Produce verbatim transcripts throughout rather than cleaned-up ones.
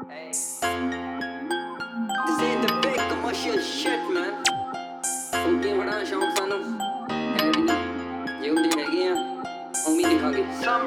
Hey. This ain't the big commercial shit, man. ਉੰਦੀ ਬੜਾ ਸ਼ੌਂਕ ਸਾਨੂੰ ਹੈ ਵੀ ਨਹੀਂ ਜੇ ਉਹਦੇ ਹੈਗੇ ਆ ਉਮੀ ਲਿਖਾਂਗੇ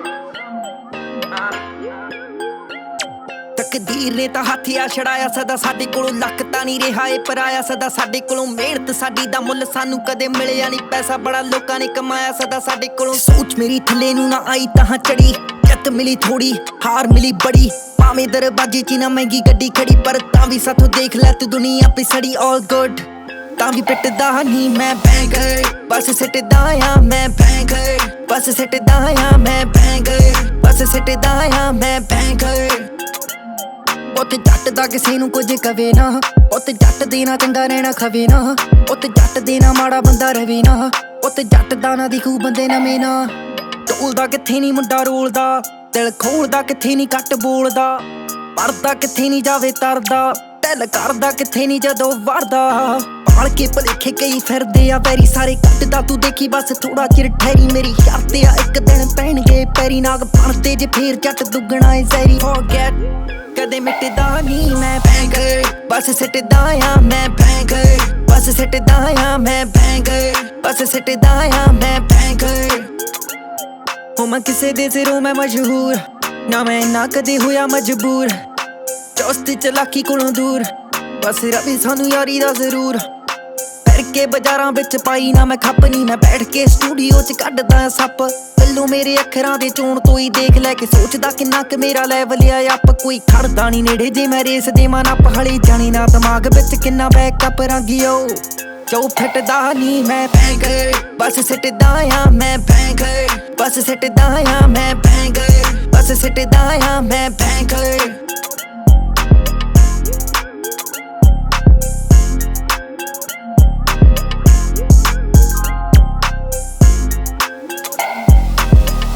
ਤਕਦੀਰ ਨੇ ਤਾਂ ਹੱਥਿਆ ਛੜਾਇਆ ਸਦਾ ਸਾਡੇ ਕੋਲੋਂ ਲੱਕ ਤਾਂ ਨਹੀਂ ਰਿਹਾ ਏ ਪਰਾਇਆ ਸਦਾ ਸਾਡੇ ਕੋਲੋਂ ਮਿਹਨਤ ਸਾਡੀ ਦਾ ਮੁੱਲ ਸਾਨੂੰ ਕਦੇ ਮਿਲਿਆ ਨਹੀਂ ਪੈਸਾ ਬੜਾ ਲੋਕਾਂ ਨੇ ਕਮਾਇਆ ਸਦਾ ਸਾਡੇ ਕੋਲੋਂ ਸੋਚ ਮੇਰੀ ਥੱਲੇ ਨੂੰ ਨਾ ਆਈ ਤਾਂ ਚੜੀ ਜਿੱਤ ਮਿਲੀ ਥੋੜੀ ਹਾਰ ਮਿਲੀ ਬੜੀ ਭਾਵੇਂ ਦਰਵਾਜ਼ੇ 'ਚ ਨਾ ਮਹਿੰਗੀ ਗੱਡੀ ਖੜੀ ਪਰ ਤਾਂ ਵੀ ਸਾਥੋਂ ਦੇਖ ਲੈ ਤੂੰ ਦੁਨੀਆ ਪਿਛੜੀ ਆਲ ਗੁੱਡ ਤਾਂ ਵੀ ਪਿੱਟਦਾ ਨਹੀਂ ਮੈਂ ਬੈਂਗਰ ਬਸ ਸਿੱਟਦਾ ਆ ਮੈਂ ਬੈਂਗਰ ਬਸ ਸਿੱਟਦਾ ਆ ਮੈਂ ਬੈਂਗਰ ਬਸ ਸਿੱਟਦਾ ਆ ਮੈਂ ਬੈਂਗਰ ਉੱਥੇ ਜੱਟ ਦਾ ਕਿਸੇ ਨੂੰ ਕੁਝ ਕਵੇ ਨਾ ਉੱਥੇ ਜੱਟ ਦੇ ਨਾ ਚੰਗਾ ਰਹਿਣਾ ਖਵੇ ਨਾ ਉੱਥੇ ਜੱਟ ਦੇ ਨਾ ਮਾੜਾ ਬੰਦਾ ਰਵੇ ਨਾ ਉੱਥੇ ਜੱਟ ਦਾ ਨਾ ਦਿਖੂ ਬੰਦੇ ਨਵੇਂ ਨਾ ਢੋਲਦਾ ਕਿੱਥੇ ਨਹੀਂ ਮੁੰਡਾ ਰੋਲਦਾ ਦਿਲ ਖੋਲਦਾ ਕਿੱਥੇ ਨਹੀਂ ਘੱਟ ਬੋਲਦਾ ਪੜਦਾ ਕਿੱਥੇ ਨਹੀਂ ਜਾਵੇ ਤਰਦਾ ਦਿਲ ਕਰਦਾ ਕਿੱਥੇ ਨਹੀਂ ਜਦੋਂ ਵੜਦਾ ਪਾਲ ਕੇ ਭਲੇਖੇ ਕਈ ਫਿਰਦੇ ਆ ਪੈਰੀ ਸਾਰੇ ਕੱਟਦਾ ਤੂੰ ਦੇਖੀ ਬਸ ਥੋੜਾ ਚਿਰ ਠਹਿਰੀ ਮੇਰੀ ਸ਼ਰਤ ਆ ਇੱਕ ਦਿਨ ਪੈਣਗੇ ਪੈਰੀ ਨਾਗ ਬਣਦੇ ਜੇ ਫੇਰ ਜੱਟ ਦੁੱਗਣਾ ਏ ਜ਼ਹਿਰੀ ਫੋਰਗੇਟ ਕਦੇ ਮਿਟਦਾ ਨਹੀਂ ਮੈਂ ਬੈਂਗਰ ਬਸ ਸਿੱਟਦਾ ਆ ਮੈਂ ਬੈਂਗਰ ਬਸ ਸਿੱਟਦਾ ਆ ਮੈਂ ਬੈਂਗਰ ਬਸ ਸਿੱਟਦਾ ਆ ਮੈਂ ਬੈਂਗਰ ਹੋ ਮੈਂ ਕਿਸੇ ਦੇ ਸਿਰੋਂ ਮੈਂ ਮਸ਼ਹੂਰ ਨਾ ਮੈਂ ਨਾ ਕਦੇ ਹੋਇਆ ਮਜਬੂਰ ਚੌਸਤੀ ਚਲਾਕੀ ਕੋਲੋਂ ਦੂਰ ਬਸ ਰਵੀ ਸਾਨੂੰ ਯਾਰੀ ਦਾ ਜ਼ਰੂਰ ਫਿਰ ਕੇ ਬਾਜ਼ਾਰਾਂ ਵਿੱਚ ਪਾਈ ਨਾ ਮੈਂ ਖੱਪ ਨਹੀਂ ਮੈਂ ਬੈਠ ਕੇ ਸਟੂਡੀਓ 'ਚ ਕੱਢਦਾ ਸੱਪ ਪੱਲੂ ਮੇਰੇ ਅੱਖਰਾਂ ਦੇ ਚੋਣ ਤੋਂ ਹੀ ਦੇਖ ਲੈ ਕੇ ਸੋਚਦਾ ਕਿੰਨਾ ਕੁ ਮੇਰਾ ਲੈਵਲ ਆ ਅੱਪ ਕੋਈ ਖੜਦਾ ਨਹੀਂ ਨੇੜੇ ਜੇ ਮੈਂ ਰੇਸ ਦੇ ਮਨ ਅੱਪ ਹਲੇ ਜਾਣੀ ਨਾ ਦਿਮਾਗ ਵਿੱਚ ਕਿੰਨਾ ਬੈਕਅਪ ਰੰਗਿਓ ਚੋ ਫਿੱਟਦਾ ਨਹੀਂ ਮੈਂ ਬੈਂਗਰ ਬਸ ਸਿੱਟਦਾ ਆ ਮੈਂ ਬੈਂਗਰ ਬਸ ਸਿੱਟਦਾ ਆ ਮੈਂ ਬੈਂਗਰ ਬਸ ਸਿੱਟਦਾ ਆ ਮੈਂ ਬੈਂਗਰ